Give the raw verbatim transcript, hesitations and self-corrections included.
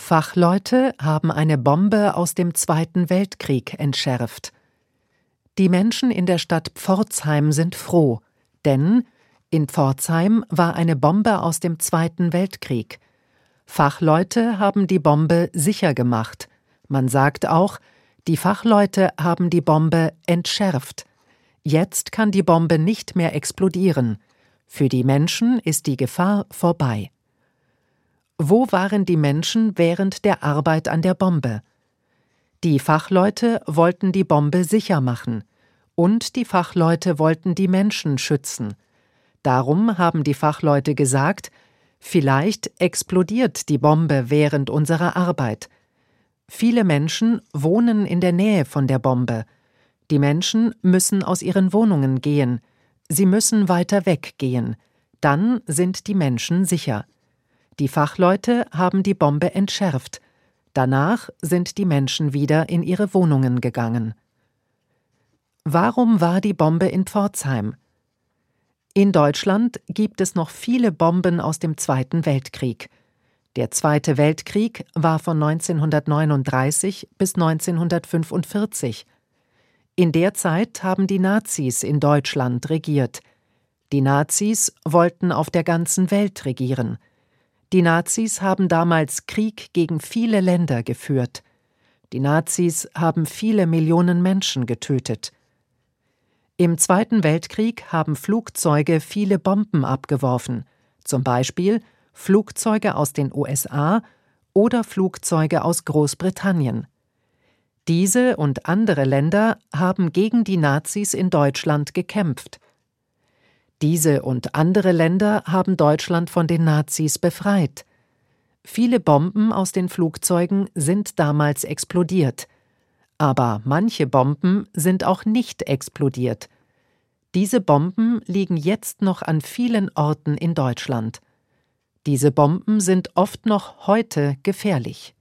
Fachleute haben eine Bombe aus dem Zweiten Weltkrieg entschärft. Die Menschen in der Stadt Pforzheim sind froh, denn in Pforzheim war eine Bombe aus dem Zweiten Weltkrieg. Fachleute haben die Bombe sicher gemacht. Man sagt auch, die Fachleute haben die Bombe entschärft. Jetzt kann die Bombe nicht mehr explodieren. Für die Menschen ist die Gefahr vorbei. Wo waren die Menschen während der Arbeit an der Bombe? Die Fachleute wollten die Bombe sicher machen. Und die Fachleute wollten die Menschen schützen. Darum haben die Fachleute gesagt, vielleicht explodiert die Bombe während unserer Arbeit. Viele Menschen wohnen in der Nähe von der Bombe. Die Menschen müssen aus ihren Wohnungen gehen. Sie müssen weiter weggehen. Dann sind die Menschen sicher. Die Fachleute haben die Bombe entschärft. Danach sind die Menschen wieder in ihre Wohnungen gegangen. Warum war die Bombe in Pforzheim? In Deutschland gibt es noch viele Bomben aus dem Zweiten Weltkrieg. Der Zweite Weltkrieg war von neunzehnhundertneununddreißig bis neunzehnhundertfünfundvierzig. In der Zeit haben die Nazis in Deutschland regiert. Die Nazis wollten auf der ganzen Welt regieren. Die Nazis haben damals Krieg gegen viele Länder geführt. Die Nazis haben viele Millionen Menschen getötet. Im Zweiten Weltkrieg haben Flugzeuge viele Bomben abgeworfen, zum Beispiel Flugzeuge aus den U S A oder Flugzeuge aus Großbritannien. Diese und andere Länder haben gegen die Nazis in Deutschland gekämpft. Diese und andere Länder haben Deutschland von den Nazis befreit. Viele Bomben aus den Flugzeugen sind damals explodiert. Aber manche Bomben sind auch nicht explodiert. Diese Bomben liegen jetzt noch an vielen Orten in Deutschland. Diese Bomben sind oft noch heute gefährlich.